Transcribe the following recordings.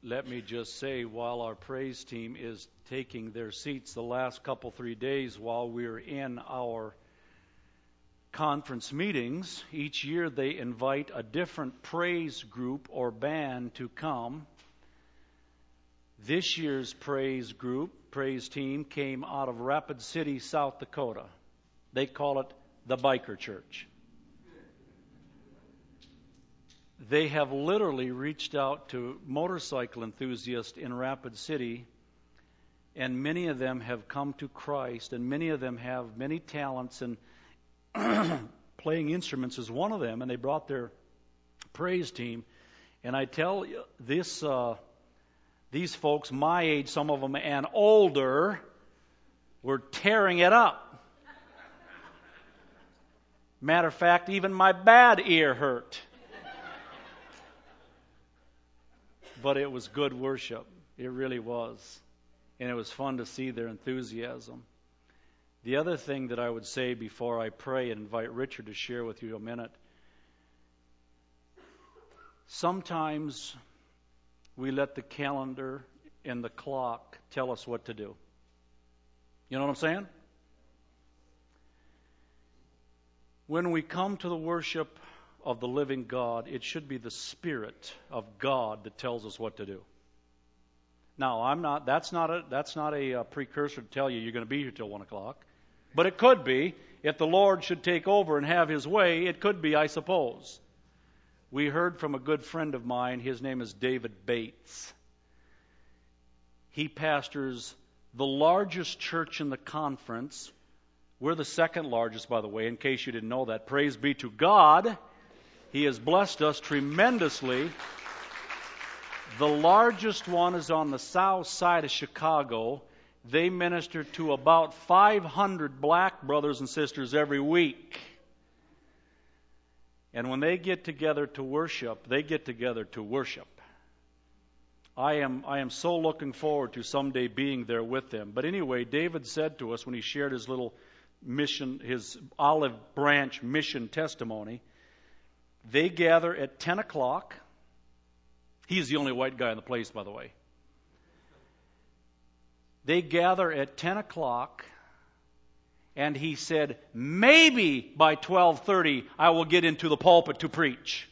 let me just say, while our praise team is taking their seats the last 3 days while we're in our conference meetings, each year they invite a different praise group or band to come. This year's praise team came out of Rapid City, South Dakota. They call it the Biker Church. They have literally reached out to motorcycle enthusiasts in Rapid City, and many of them have come to Christ, and many of them have many talents, and playing instruments is one of them, and they brought their praise team. And I tell you, these folks my age, some of them, and older, were tearing it up. Matter of fact, even my bad ear hurt. But it was good worship. It really was. And it was fun to see their enthusiasm. The other thing that I would say before I pray and invite Richard to share with you a minute. Sometimes we let the calendar and the clock tell us what to do. You know what I'm saying? When we come to the worship of the living God, it should be the Spirit of God that tells us what to do. Now, that's not a precursor to tell you you're going to be here till 1 o'clock. But it could be. If the Lord should take over and have His way, it could be, I suppose. We heard from a good friend of mine. His name is David Bates. He pastors the largest church in the conference. We're the second largest, by the way, in case you didn't know that. Praise be to God. He has blessed us tremendously. The largest one is on the south side of Chicago. They minister to about 500 black brothers and sisters every week. And when they get together to worship, they get together to worship. I am so looking forward to someday being there with them. But anyway, David said to us when he shared his little mission, his olive branch mission testimony, they gather at 10 o'clock. He's the only white guy in the place, by the way. They gather at 10 o'clock, and he said, maybe by 12:30 I will get into the pulpit to preach.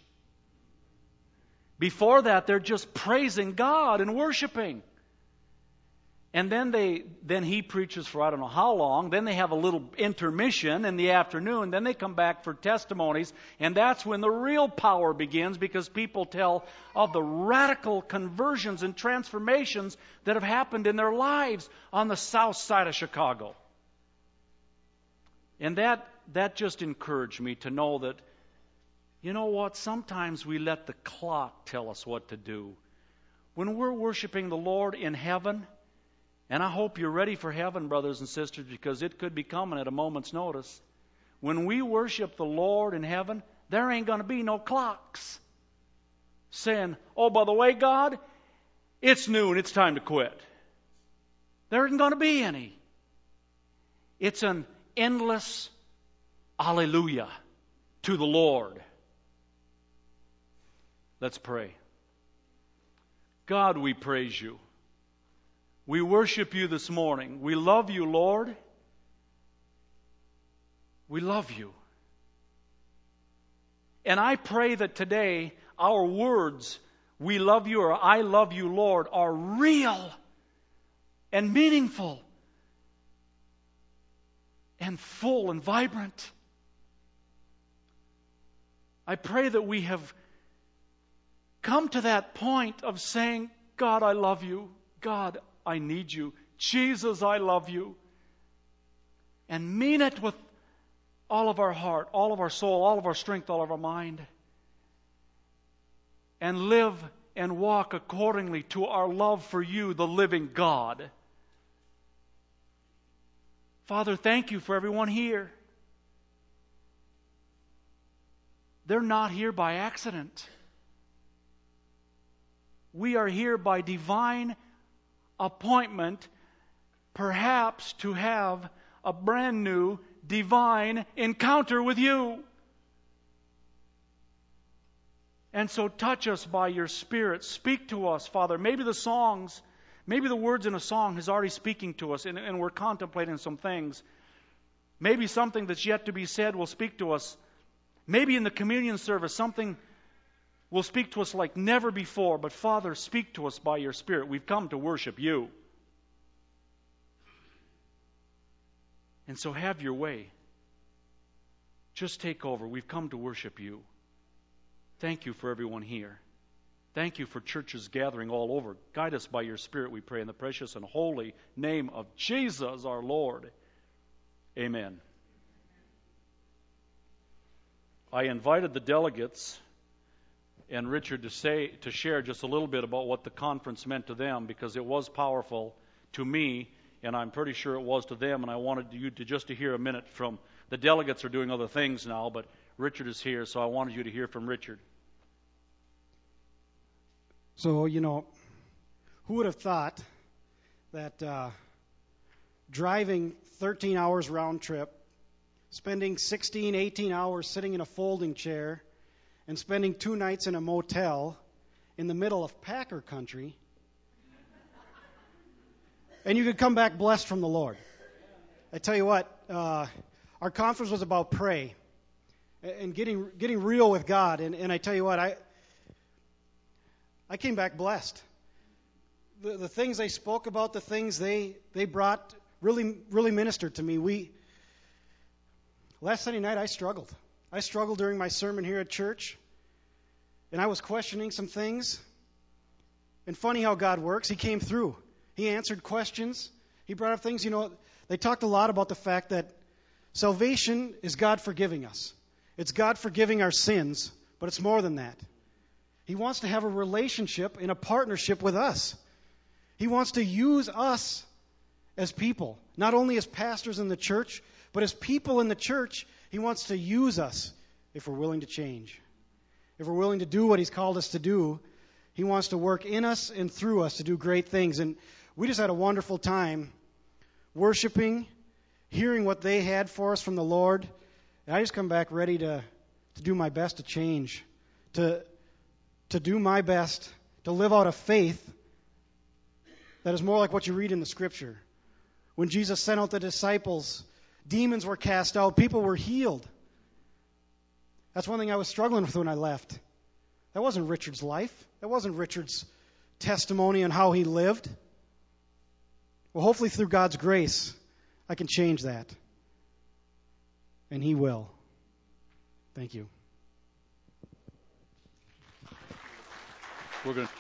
Before that, they're just praising God and worshiping. And then he preaches for I don't know how long. Then they have a little intermission in the afternoon. Then they come back for testimonies. And that's when the real power begins, because people tell of the radical conversions and transformations that have happened in their lives on the south side of Chicago. And that just encouraged me to know that, you know what, sometimes we let the clock tell us what to do. When we're worshiping the Lord in heaven, and I hope you're ready for heaven, brothers and sisters, because it could be coming at a moment's notice. When we worship the Lord in heaven, there ain't going to be no clocks saying, oh, by the way, God, it's noon, it's time to quit. There isn't going to be any. It's an endless hallelujah to the Lord. Let's pray. God, we praise you. We worship you this morning. We love you, Lord. We love you. And I pray that today our words, we love you or I love you, Lord, are real and meaningful and full and vibrant. I pray that we have come to that point of saying, God, I love you. God, I need you. Jesus, I love you. And mean it with all of our heart, all of our soul, all of our strength, all of our mind. And live and walk accordingly to our love for you, the living God. Father, thank you for everyone here. They're not here by accident. We are here by divine appointment, perhaps to have a brand new divine encounter with you. And so touch us by your Spirit. Speak to us, Father. Maybe the words in a song is already speaking to us, and we're contemplating some things. Maybe something that's yet to be said will speak to us. Maybe in the communion service, something will speak to us like never before. But Father, speak to us by your Spirit. We've come to worship you. And so have your way. Just take over. We've come to worship you. Thank you for everyone here. Thank you for churches gathering all over. Guide us by your Spirit, we pray, in the precious and holy name of Jesus our Lord. Amen. I invited the delegates and Richard to share just a little bit about what the conference meant to them, because it was powerful to me, and I'm pretty sure it was to them, and I wanted you to hear a minute from the delegates. Are doing other things now, but Richard is here, so I wanted you to hear from Richard. So, who would have thought that driving 13 hours round trip, spending 16, 18 hours sitting in a folding chair, and spending 2 nights in a motel in the middle of Packer country, and you could come back blessed from the Lord. I tell you what, our conference was about pray and getting real with God, and I tell you what, I came back blessed. The things they spoke about, the things they brought, really ministered to me. Last Sunday night I struggled. I struggled during my sermon here at church, and I was questioning some things. And funny how God works. He came through. He answered questions. He brought up things. They talked a lot about the fact that salvation is God forgiving us. It's God forgiving our sins, but it's more than that. He wants to have a relationship and a partnership with us. He wants to use us as people, not only as pastors in the church, but as people in the church. He wants to use us if we're willing to change. If we're willing to do what He's called us to do, He wants to work in us and through us to do great things. And we just had a wonderful time worshiping, hearing what they had for us from the Lord. And I just come back ready to do my best to change, to do my best to live out a faith that is more like what you read in the Scripture. When Jesus sent out the disciples, demons were cast out, people were healed. That's one thing I was struggling with when I left. That wasn't Richard's life. That wasn't Richard's testimony on how he lived. Well, hopefully through God's grace, I can change that. And He will. Thank you. We're going to...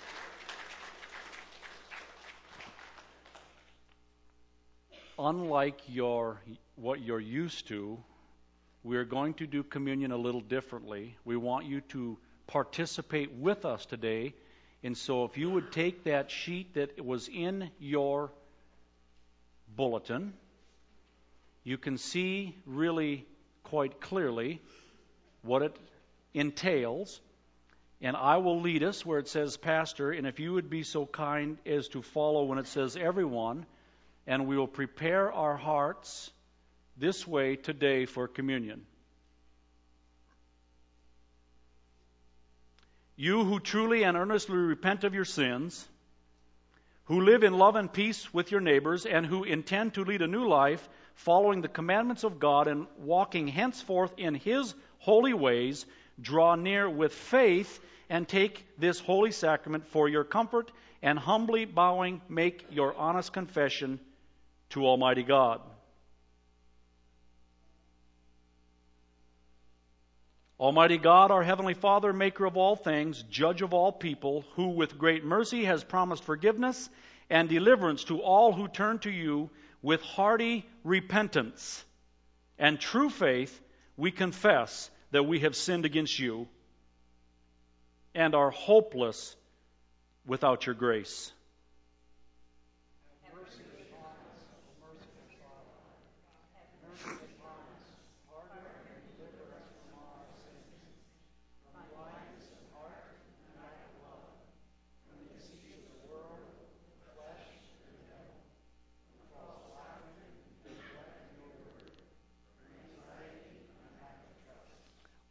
Unlike what you're used to, we're going to do communion a little differently. We want you to participate with us today. And so if you would take that sheet that was in your bulletin, you can see really quite clearly what it entails. And I will lead us where it says pastor, and if you would be so kind as to follow when it says everyone, and we will prepare our hearts this way today for communion. You who truly and earnestly repent of your sins, who live in love and peace with your neighbors, and who intend to lead a new life, following the commandments of God and walking henceforth in His holy ways, draw near with faith and take this holy sacrament for your comfort, and humbly bowing make your honest confession to Almighty God. Almighty God, our Heavenly Father, maker of all things, judge of all people, who with great mercy has promised forgiveness and deliverance to all who turn to you with hearty repentance and true faith, we confess that we have sinned against you and are hopeless without your grace.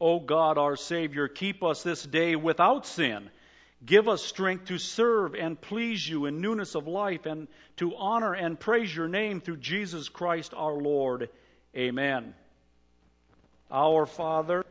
O God, our Savior, keep us this day without sin. Give us strength to serve and please you in newness of life and to honor and praise your name through Jesus Christ our Lord. Amen. Our Father,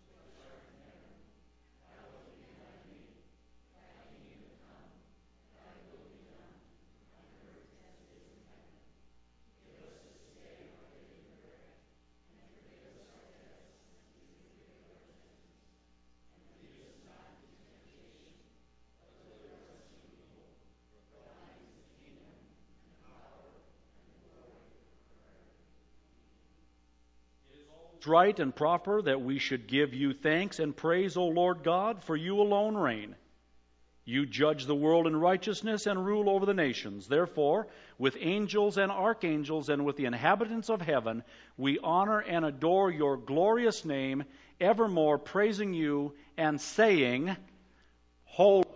right and proper that we should give you thanks and praise, O Lord God, for you alone reign. You judge the world in righteousness and rule over the nations. Therefore, with angels and archangels and with the inhabitants of heaven, we honor and adore your glorious name, evermore praising you and saying, Holy.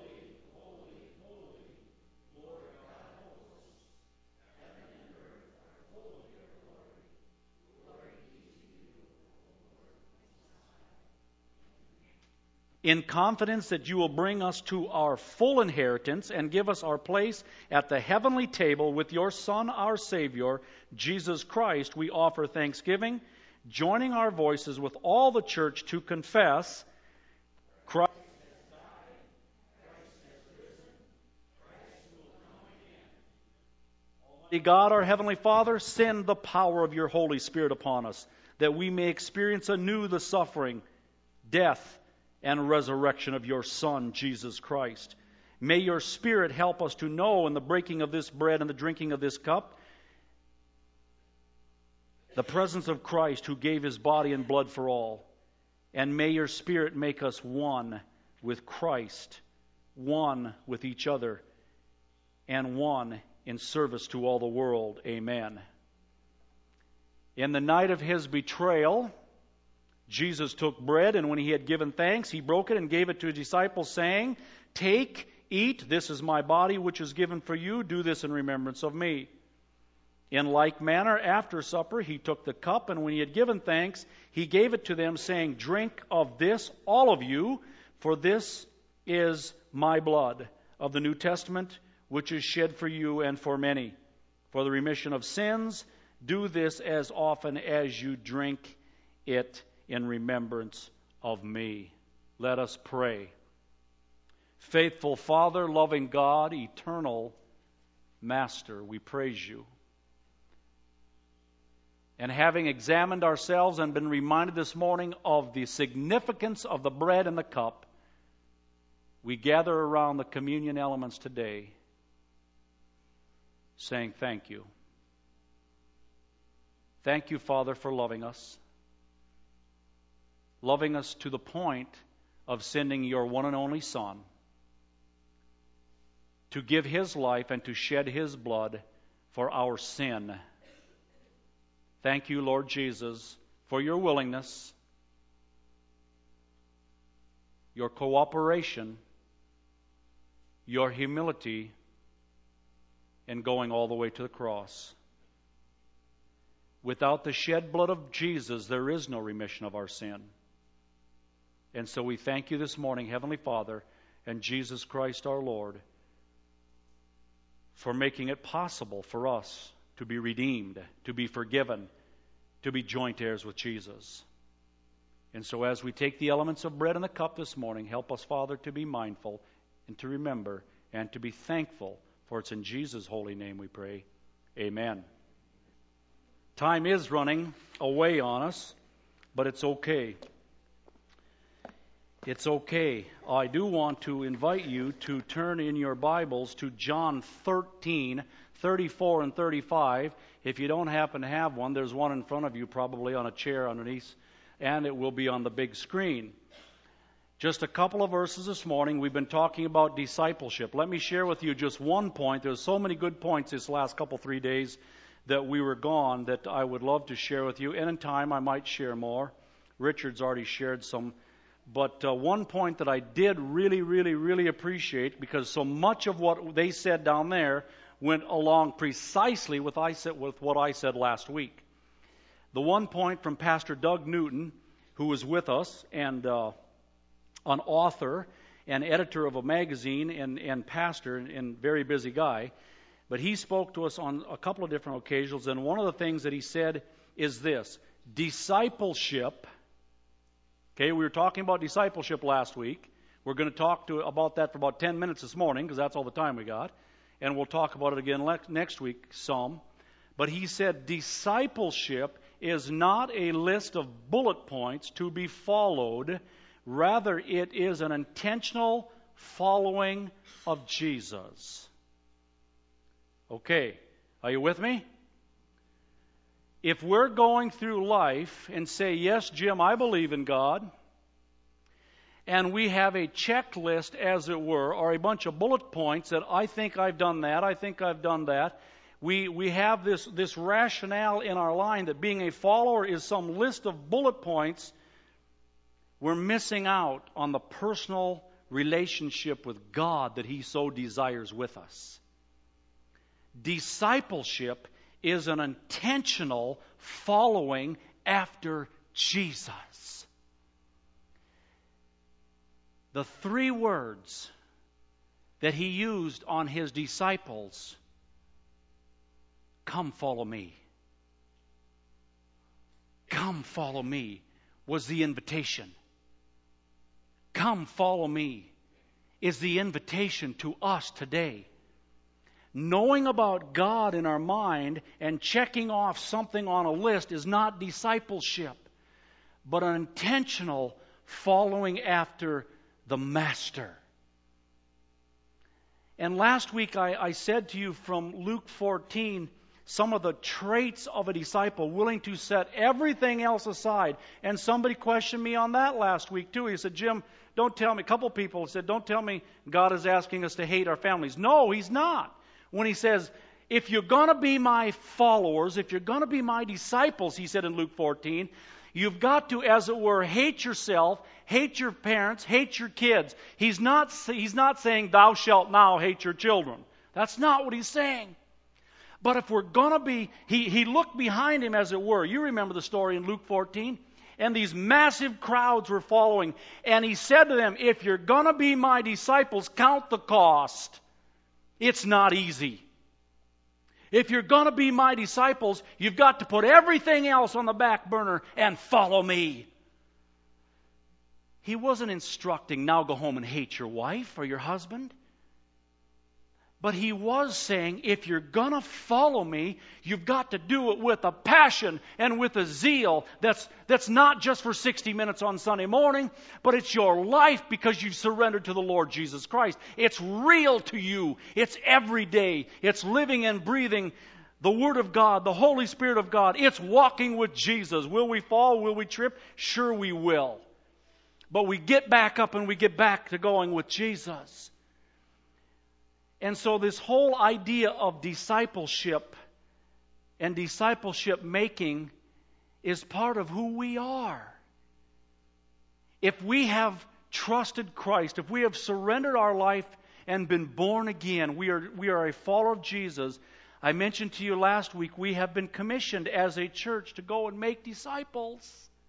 In confidence that you will bring us to our full inheritance and give us our place at the heavenly table with your Son, our Savior, Jesus Christ, we offer thanksgiving, joining our voices with all the church to confess Christ has died, Christ has risen, Christ will come again. Almighty God, our Heavenly Father, send the power of your Holy Spirit upon us, that we may experience anew the suffering, death, and resurrection of your Son, Jesus Christ. May your Spirit help us to know in the breaking of this bread and the drinking of this cup the presence of Christ who gave his body and blood for all. And may your Spirit make us one with Christ, one with each other, and one in service to all the world. Amen. In the night of his betrayal, Jesus took bread, and when he had given thanks, he broke it and gave it to his disciples, saying, Take, eat, this is my body which is given for you. Do this in remembrance of me. In like manner, after supper, he took the cup, and when he had given thanks, he gave it to them, saying, Drink of this, all of you, for this is my blood of the New Testament, which is shed for you and for many. For the remission of sins, do this as often as you drink it in remembrance of me. Let us pray. Faithful Father, loving God, eternal Master, we praise you. And having examined ourselves and been reminded this morning of the significance of the bread and the cup, we gather around the communion elements today, saying thank you. Thank you, Father, for loving us. Loving us to the point of sending your one and only Son to give his life and to shed his blood for our sin. Thank you, Lord Jesus, for your willingness, your cooperation, your humility in going all the way to the cross. Without the shed blood of Jesus, there is no remission of our sin. And so we thank you this morning, Heavenly Father, and Jesus Christ our Lord, for making it possible for us to be redeemed, to be forgiven, to be joint heirs with Jesus. And so as we take the elements of bread and the cup this morning, help us, Father, to be mindful and to remember and to be thankful, for it's in Jesus' holy name we pray. Amen. Time is running away on us, but it's okay. It's okay. I do want to invite you to turn in your Bibles to John 13, 34 and 35. If you don't happen to have one, there's one in front of you, probably on a chair underneath, and it will be on the big screen. Just a couple of verses this morning. We've been talking about discipleship. Let me share with you just one point. There's so many good points this last 3 days that we were gone that I would love to share with you. And in time, I might share more. Richard's already shared some. But one point that I did really appreciate, because so much of what they said down there went along precisely with what I said last week. The one point from Pastor Doug Newton, who was with us, and an author and editor of a magazine and pastor and very busy guy. But he spoke to us on a couple of different occasions, and one of the things that he said is this: discipleship. Okay, we were talking about discipleship last week. We're going to talk about that for about 10 minutes this morning, because that's all the time we got. And we'll talk about it again next week some. But he said discipleship is not a list of bullet points to be followed. Rather, it is an intentional following of Jesus. Okay, are you with me? If we're going through life and say, yes, Jim, I believe in God, and we have a checklist, as it were, or a bunch of bullet points that I think I've done that, I think I've done that, we have this rationale in our line that being a follower is some list of bullet points, we're missing out on the personal relationship with God that He so desires with us. Discipleship is an intentional following after Jesus. The three words that He used on His disciples, come follow me. Come follow me, was the invitation. Come follow me is the invitation to us today. Knowing about God in our mind and checking off something on a list is not discipleship, but an intentional following after the Master. And last week I said to you from Luke 14 some of the traits of a disciple, willing to set everything else aside. And somebody questioned me on that last week too. He said, Jim, don't tell me, a couple people said, don't tell me God is asking us to hate our families. No, He's not. When He says, if you're going to be my followers, if you're going to be my disciples, He said in Luke 14, you've got to, as it were, hate yourself, hate your parents, hate your kids. He's not saying, thou shalt now hate your children. That's not what He's saying. But if we're going to be, he looked behind Him, as it were. You remember the story in Luke 14? And these massive crowds were following. And He said to them, if you're going to be my disciples, count the cost. It's not easy. If you're going to be my disciples, you've got to put everything else on the back burner and follow me. He wasn't instructing, now go home and hate your wife or your husband. But He was saying, if you're going to follow me, you've got to do it with a passion and with a zeal that's not just for 60 minutes on Sunday morning, but it's your life because you've surrendered to the Lord Jesus Christ. It's real to you. It's every day. It's living and breathing the Word of God, the Holy Spirit of God. It's walking with Jesus. Will we fall? Will we trip? Sure we will. But we get back up and we get back to going with Jesus. And so this whole idea of discipleship and discipleship making is part of who we are. If we have trusted Christ, if we have surrendered our life and been born again, we are a follower of Jesus. I mentioned to you last week, we have been commissioned as a church to go and make disciples.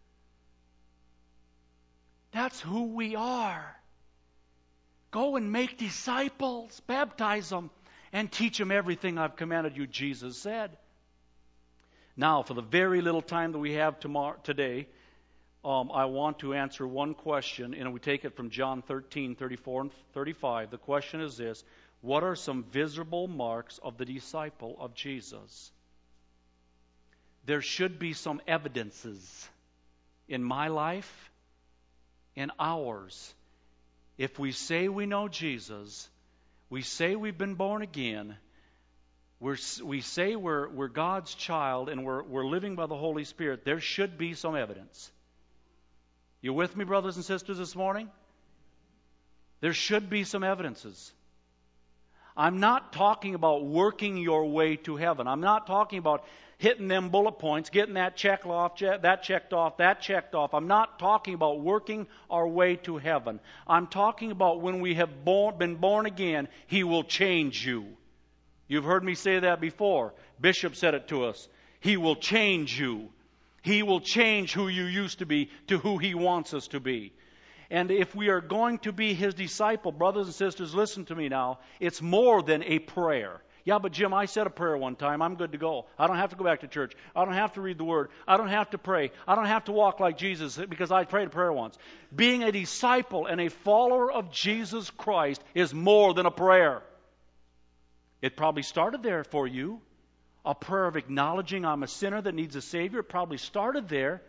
That's who we are. Go and make disciples, baptize them, and teach them everything I've commanded you, Jesus said. Now, for the very little time that we have today, I want to answer one question, and we take it from John 13, 34 and 35. The question is this: what are some visible marks of the disciple of Jesus? There should be some evidences in my life, in ours. If we say we know Jesus, we say we've been born again, we say we're God's child and we're living by the Holy Spirit, there should be some evidence. You with me, brothers and sisters, this morning? There should be some evidences. I'm not talking about working your way to heaven. I'm not talking about hitting them bullet points, getting that checked off, that checked off, that checked off. I'm not talking about working our way to heaven. I'm talking about when we have been born again, He will change you. You've heard me say that before. Bishop said it to us. He will change you. He will change who you used to be to who He wants us to be. And if we are going to be His disciple, brothers and sisters, listen to me now. It's more than a prayer. Yeah, but Jim, I said a prayer one time. I'm good to go. I don't have to go back to church. I don't have to read the Word. I don't have to pray. I don't have to walk like Jesus because I prayed a prayer once. Being a disciple and a follower of Jesus Christ is more than a prayer. It probably started there for you. A prayer of acknowledging I'm a sinner that needs a Savior. It probably started there.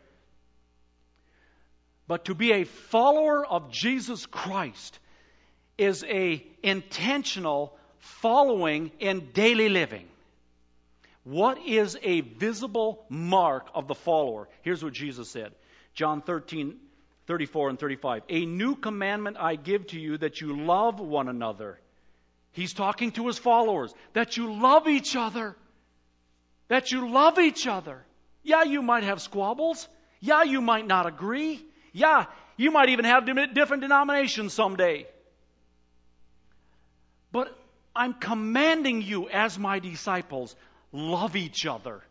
But to be a follower of Jesus Christ is a intentional following in daily living. What is a visible mark of the follower? Here's what Jesus said. John 13:34 and 35. A new commandment I give to you, that you love one another. He's talking to His followers. That you love each other. That you love each other. Yeah, you might have squabbles. Yeah, you might not agree. Yeah, you might even have different denominations someday. But I'm commanding you as my disciples, love each other.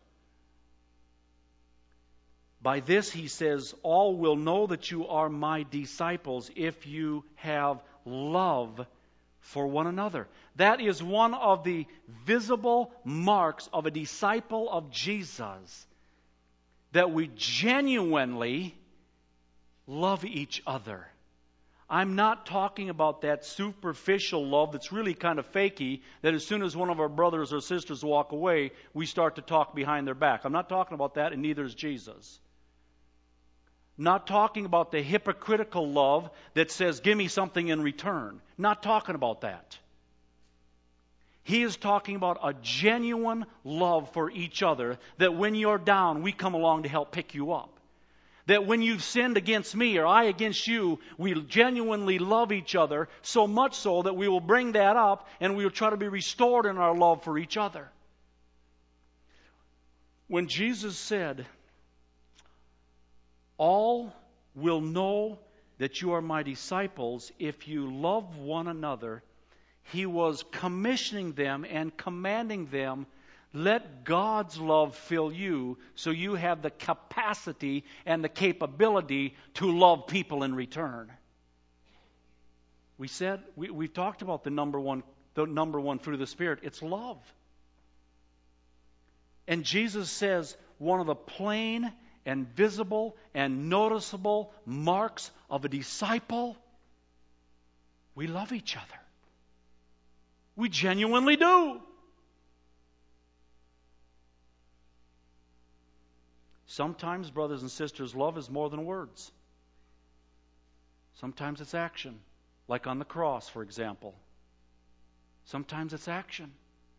By this, He says, all will know that you are my disciples if you have love for one another. That is one of the visible marks of a disciple of Jesus, that we genuinely love each other. I'm not talking about that superficial love that's really kind of fakey, that as soon as one of our brothers or sisters walk away, we start to talk behind their back. I'm not talking about that, and neither is Jesus. Not talking about the hypocritical love that says, give me something in return. Not talking about that. He is talking about a genuine love for each other, that when you're down, we come along to help pick you up. That when you've sinned against me or I against you, we genuinely love each other, so much so that we will bring that up and we will try to be restored in our love for each other. When Jesus said, all will know that you are my disciples if you love one another, He was commissioning them and commanding them, let God's love fill you so you have the capacity and the capability to love people in return. We've talked about the number one fruit of the Spirit. It's love. And Jesus says one of the plain and visible and noticeable marks of a disciple, we love each other. We genuinely do. Sometimes, brothers and sisters, love is more than words. Sometimes it's action, like on the cross, for example. Sometimes it's action.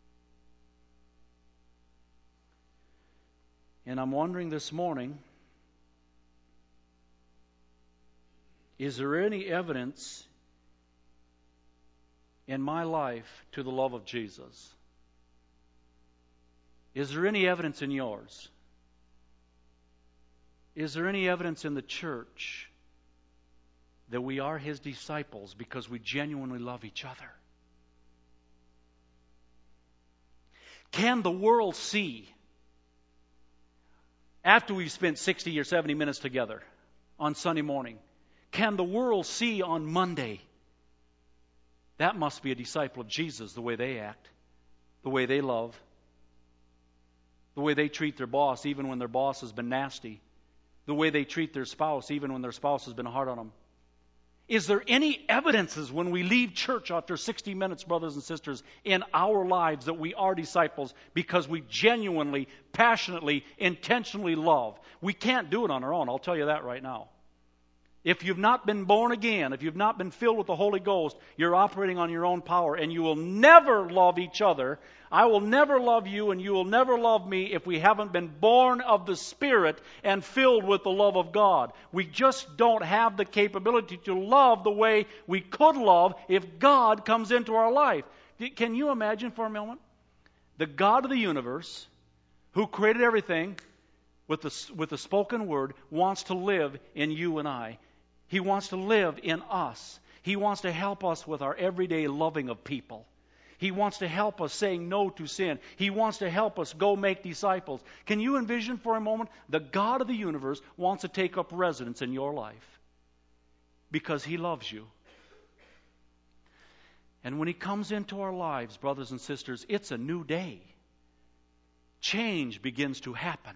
And I'm wondering this morning, is there any evidence in my life to the love of Jesus? Is there any evidence in yours? Is there any evidence in the church that we are His disciples because we genuinely love each other? Can the world see, after we've spent 60 or 70 minutes together on Sunday morning, can the world see on Monday, that must be a disciple of Jesus, the way they act, the way they love, the way they treat their boss even when their boss has been nasty, the way they treat their spouse even when their spouse has been hard on them? Is there any evidences when we leave church after 60 minutes, brothers and sisters, in our lives that we are disciples because we genuinely, passionately, intentionally love? We can't do it on our own, I'll tell you that right now. If you've not been born again, if you've not been filled with the Holy Ghost, you're operating on your own power, and you will never love each other. I will never love you, and you will never love me if we haven't been born of the Spirit and filled with the love of God. We just don't have the capability to love the way we could love if God comes into our life. Can you imagine for a moment? The God of the universe, who created everything with the spoken word, wants to live in you and I. He wants to live in us. He wants to help us with our everyday loving of people. He wants to help us saying no to sin. He wants to help us go make disciples. Can you envision for a moment the God of the universe wants to take up residence in your life because He loves you? And when He comes into our lives, brothers and sisters, it's a new day. Change begins to happen.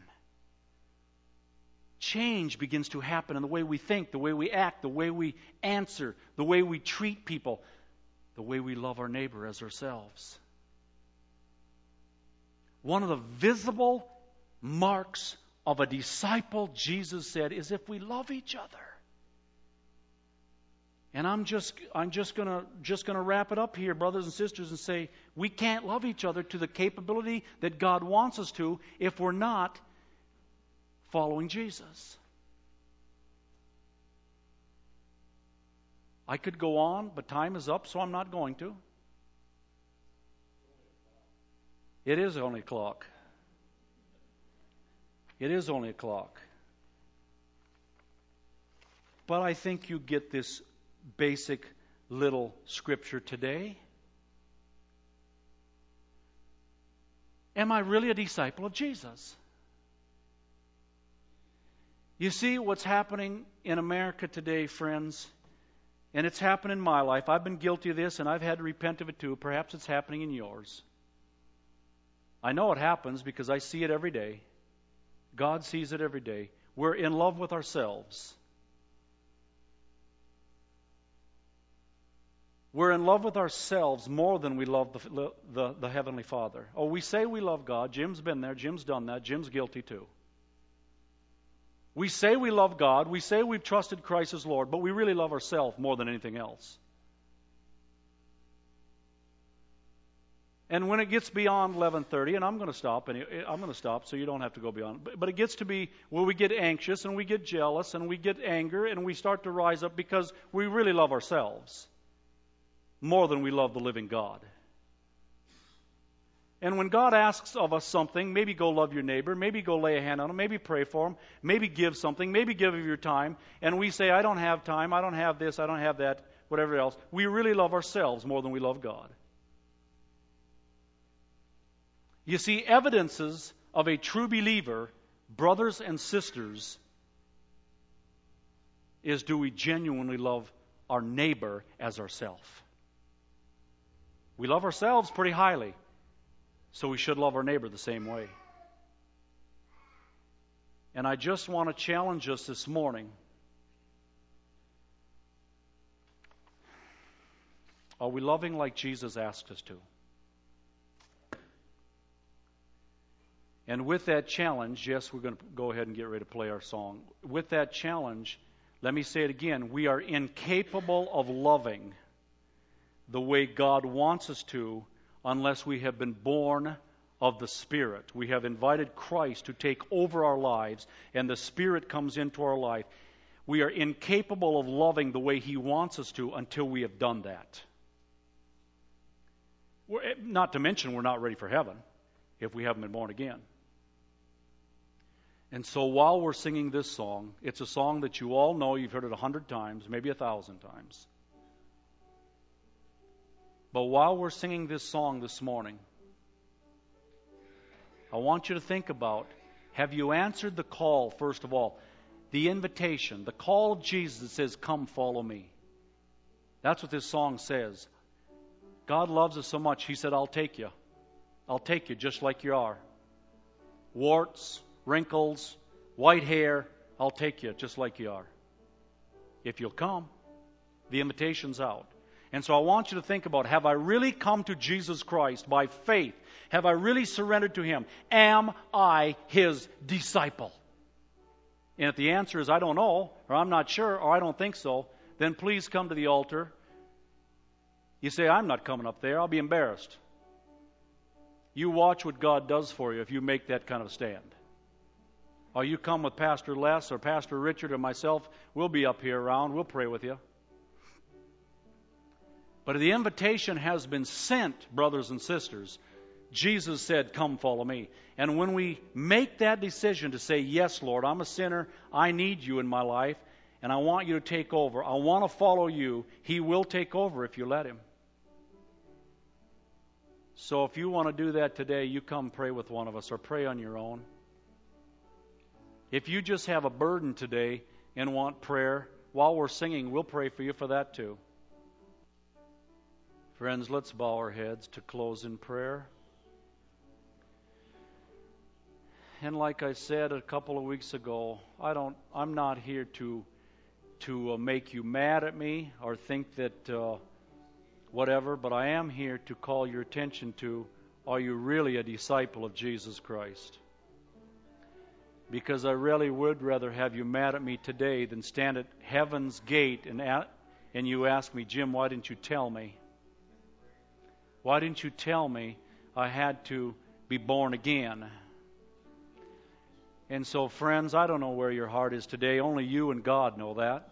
Change begins to happen in the way we think, the way we act, the way we answer, the way we treat people, the way we love our neighbor as ourselves. One of the visible marks of a disciple, Jesus said, is if we love each other. And I'm just gonna wrap it up here, brothers and sisters, and say we can't love each other to the capability that God wants us to if we're not following Jesus. I could go on, but time is up, so I'm not going to. It is only o'clock. It is only o'clock. But I think you get this basic little scripture today. Am I really a disciple of Jesus? You see what's happening in America today, friends, and it's happened in my life. I've been guilty of this, and I've had to repent of it too. Perhaps it's happening in yours. I know it happens because I see it every day. God sees it every day. We're in love with ourselves. We're in love with ourselves more than we love the Heavenly Father. Oh, we say we love God. Jim's been there. Jim's done that. Jim's guilty too. We say we love God. We say we've trusted Christ as Lord, but we really love ourselves more than anything else. And when it gets beyond 11:30, and I'm going to stop so you don't have to go beyond. But it gets to be where we get anxious and we get jealous and we get anger and we start to rise up because we really love ourselves more than we love the living God. And when God asks of us something, maybe go love your neighbor, maybe go lay a hand on him, maybe pray for him, maybe give something, maybe give of your time, and we say, I don't have time, I don't have this, I don't have that, whatever else, we really love ourselves more than we love God. You see, evidences of a true believer, brothers and sisters, is do we genuinely love our neighbor as ourselves? We love ourselves pretty highly. So we should love our neighbor the same way. And I just want to challenge us this morning. Are we loving like Jesus asked us to? And with that challenge, yes, we're going to go ahead and get ready to play our song. With that challenge, let me say it again. We are incapable of loving the way God wants us to unless we have been born of the Spirit. We have invited Christ to take over our lives, and the Spirit comes into our life. We are incapable of loving the way He wants us to until we have done that. Not to mention we're not ready for heaven if we haven't been born again. And so while we're singing this song, it's a song that you all know. You've heard it 100 times, maybe 1,000 times. But while we're singing this song this morning, I want you to think about, have you answered the call, first of all, the invitation, the call of Jesus that says, come follow me. That's what this song says. God loves us so much, He said, I'll take you. I'll take you just like you are. Warts, wrinkles, white hair, I'll take you just like you are. If you'll come, the invitation's out. And so I want you to think about, have I really come to Jesus Christ by faith? Have I really surrendered to Him? Am I His disciple? And if the answer is I don't know, or I'm not sure, or I don't think so, then please come to the altar. You say, I'm not coming up there. I'll be embarrassed. You watch what God does for you if you make that kind of stand. Or you come with Pastor Les or Pastor Richard or myself, we'll be up here around. We'll pray with you. But the invitation has been sent, brothers and sisters. Jesus said, come follow me. And when we make that decision to say, yes, Lord, I'm a sinner, I need you in my life, and I want you to take over, I want to follow you, He will take over if you let Him. So if you want to do that today, you come pray with one of us or pray on your own. If you just have a burden today and want prayer, while we're singing, we'll pray for you for that too. Friends, let's bow our heads to close in prayer. And like I said a couple of weeks ago, I'm not here to make you mad at me or think that whatever, but I am here to call your attention to, are you really a disciple of Jesus Christ? Because I really would rather have you mad at me today than stand at heaven's gate and you ask me, Jim, why didn't you tell me? Why didn't you tell me I had to be born again? And so, friends, I don't know where your heart is today. Only you and God know that.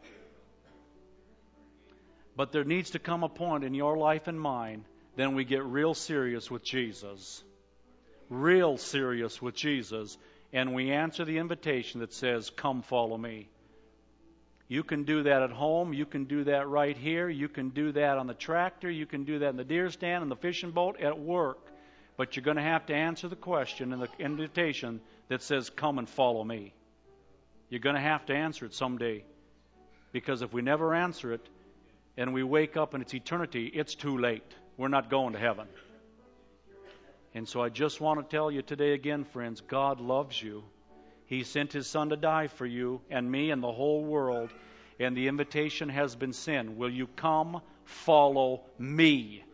But there needs to come a point in your life and mine then we get real serious with Jesus. Real serious with Jesus. And we answer the invitation that says, come follow me. You can do that at home. You can do that right here. You can do that on the tractor. You can do that in the deer stand, in the fishing boat, at work. But you're going to have to answer the question in the invitation that says, come and follow me. You're going to have to answer it someday. Because if we never answer it, and we wake up and it's eternity, it's too late. We're not going to heaven. And so I just want to tell you today again, friends, God loves you. He sent His Son to die for you and me and the whole world. And the invitation has been sent. Will you come follow me?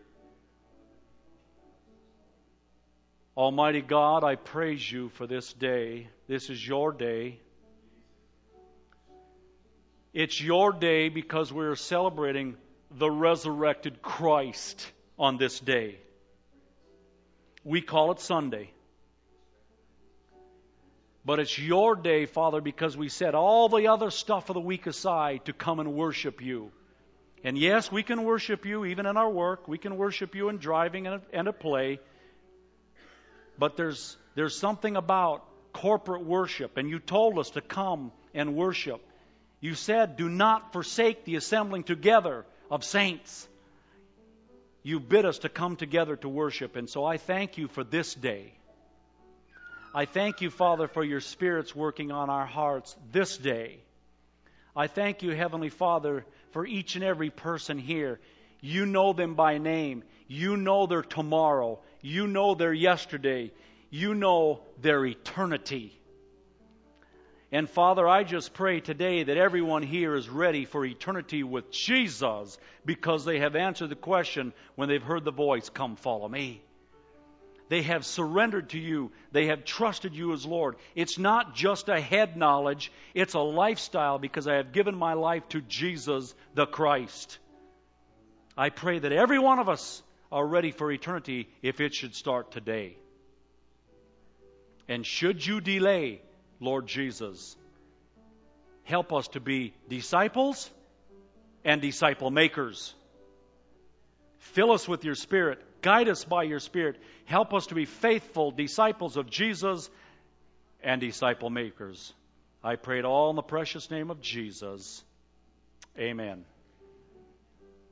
Almighty God, I praise you for this day. This is your day. It's your day because we're celebrating the resurrected Christ on this day. We call it Sunday. But it's your day, Father, because we set all the other stuff of the week aside to come and worship you. And yes, we can worship you even in our work. We can worship you in driving and at play. But there's something about corporate worship. And you told us to come and worship. You said, do not forsake the assembling together of saints. You bid us to come together to worship. And so I thank you for this day. I thank you, Father, for your Spirit's working on our hearts this day. I thank you, Heavenly Father, for each and every person here. You know them by name. You know their tomorrow. You know their yesterday. You know their eternity. And Father, I just pray today that everyone here is ready for eternity with Jesus because they have answered the question when they've heard the voice, come follow me. They have surrendered to you. They have trusted you as Lord. It's not just a head knowledge. It's a lifestyle because I have given my life to Jesus the Christ. I pray that every one of us are ready for eternity if it should start today. And should you delay, Lord Jesus, help us to be disciples and disciple makers. Fill us with your Spirit. Guide us by your Spirit. Help us to be faithful disciples of Jesus and disciple makers. I pray it all in the precious name of Jesus. Amen.